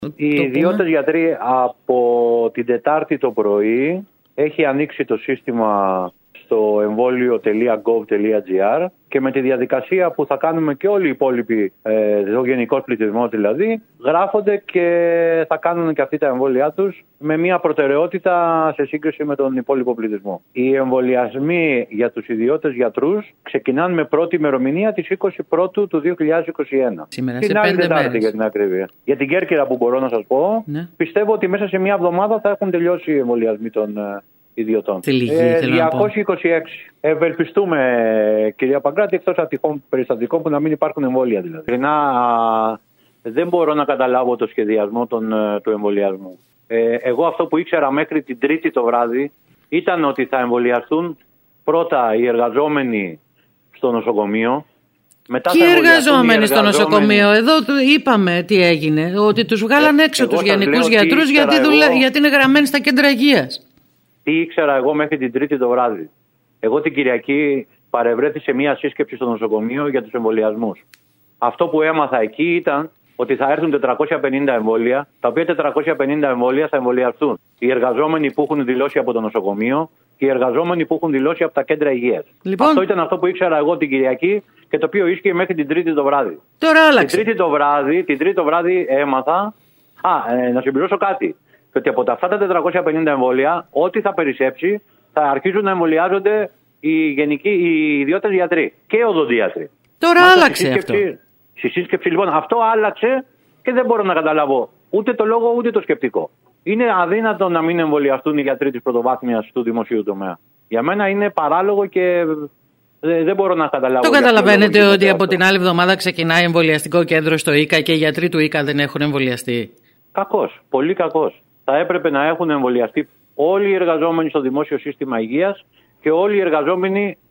Οι ιδιώτες γιατροί από την Τετάρτη το πρωί έχει ανοίξει το σύστημα στο εμβόλιο.gov.gr και με τη διαδικασία που θα κάνουμε και όλοι οι υπόλοιποι, ο γενικός πληθυσμός δηλαδή, γράφονται και θα κάνουν και αυτοί τα εμβόλια τους με μια προτεραιότητα σε σύγκριση με τον υπόλοιπο πληθυσμό. Οι εμβολιασμοί για τους ιδιώτες γιατρούς ξεκινάνε με πρώτη ημερομηνία της 21ου του 2021. Σήμερα, την άλλη Τετάρτη για την ακρίβεια. Για την Κέρκυρα που μπορώ να σας πω, πιστεύω ότι μέσα σε μια εβδομάδα θα έχουν τελειώσει οι εμβολιασμοί των ιδιωτών. 226. Ευελπιστούμε, κυρία Παγκράτη, εκτός από τυχόν περιστατικών που να μην υπάρχουν εμβόλια δηλαδή. Δεν μπορώ να καταλάβω το σχεδιασμό του εμβολιασμού. Εγώ αυτό που ήξερα μέχρι την Τρίτη το βράδυ ήταν ότι θα εμβολιαστούν πρώτα οι εργαζόμενοι στο νοσοκομείο. Μετά οι εργαζόμενοι στο νοσοκομείο, εδώ είπαμε τι έγινε, ότι τους βγάλανε έξω τους γενικούς γιατρούς γιατί είναι γραμμένοι στα κέντρα υγείας. Τι ήξερα εγώ μέχρι την Τρίτη το βράδυ. Εγώ την Κυριακή παρευρέθη σε μια σύσκεψη στο νοσοκομείο για τους εμβολιασμούς. Αυτό που έμαθα εκεί ήταν ότι θα έρθουν 450 εμβόλια, τα οποία 450 εμβόλια θα εμβολιαστούν οι εργαζόμενοι που έχουν δηλώσει από το νοσοκομείο και οι εργαζόμενοι που έχουν δηλώσει από τα κέντρα υγείας. Λοιπόν, αυτό ήταν αυτό που ήξερα εγώ την Κυριακή και το οποίο ίσχυε μέχρι την Τρίτη το βράδυ. Τώρα άλλαξε. Την Τρίτη το βράδυ έμαθα. Να συμπληρώσω κάτι. Ότι από αυτά τα 450 εμβόλια, ό,τι θα περισσέψει, θα αρχίζουν να εμβολιάζονται οι ιδιώτες γιατροί και οδοντίατροι. Τώρα άλλαξε αυτό. Στη σύσκεψη λοιπόν αυτό άλλαξε και δεν μπορώ να καταλάβω ούτε το λόγο ούτε το σκεπτικό. Είναι αδύνατο να μην εμβολιαστούν οι γιατροί της πρωτοβάθμιας του δημοσίου τομέα. Για μένα είναι παράλογο και δεν μπορώ να καταλάβω. Το καταλαβαίνετε ότι από την άλλη εβδομάδα ξεκινάει εμβολιαστικό κέντρο στο ΙΚΑ και οι γιατροί του ΙΚΑ δεν έχουν εμβολιαστεί. Κακός, πολύ κακός. Θα έπρεπε να έχουν εμβολιαστεί όλοι οι εργαζόμενοι στο δημόσιο σύστημα υγείας και όλοι οι εργαζόμενοι